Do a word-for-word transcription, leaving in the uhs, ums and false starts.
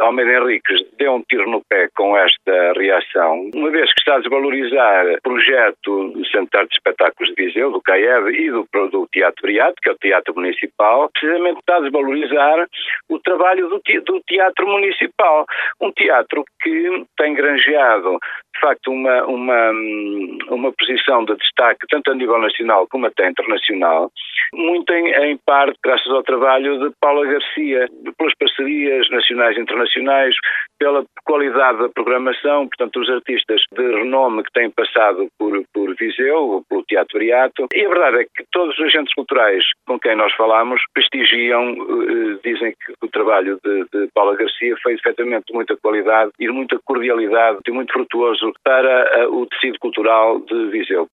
Almeida Henriques deu um tiro no pé com esta reação, uma vez que está a desvalorizar o projeto do Centro de Artes e Espetáculos de Viseu, do C A E B e do, do Teatro Briato, que é o Teatro Municipal, precisamente está a desvalorizar o trabalho do, do Teatro Municipal. Um teatro que tem granjeado, de facto, uma, uma, uma posição de destaque, tanto a nível nacional como até internacional, muito em, em parte graças ao trabalho de Paula Garcia, pelas parcerias nacionais e internacionais, pela qualidade da programação, portanto, os artistas de renome que têm passado por, por Viseu, pelo Teatro Briato. E a verdade é que todos os agentes culturais com quem nós falamos prestigiam, dizem que o trabalho de, de Paula Garcia foi efetivamente de muita qualidade e de muita cordialidade e muito frutuoso para o tecido cultural de Viseu.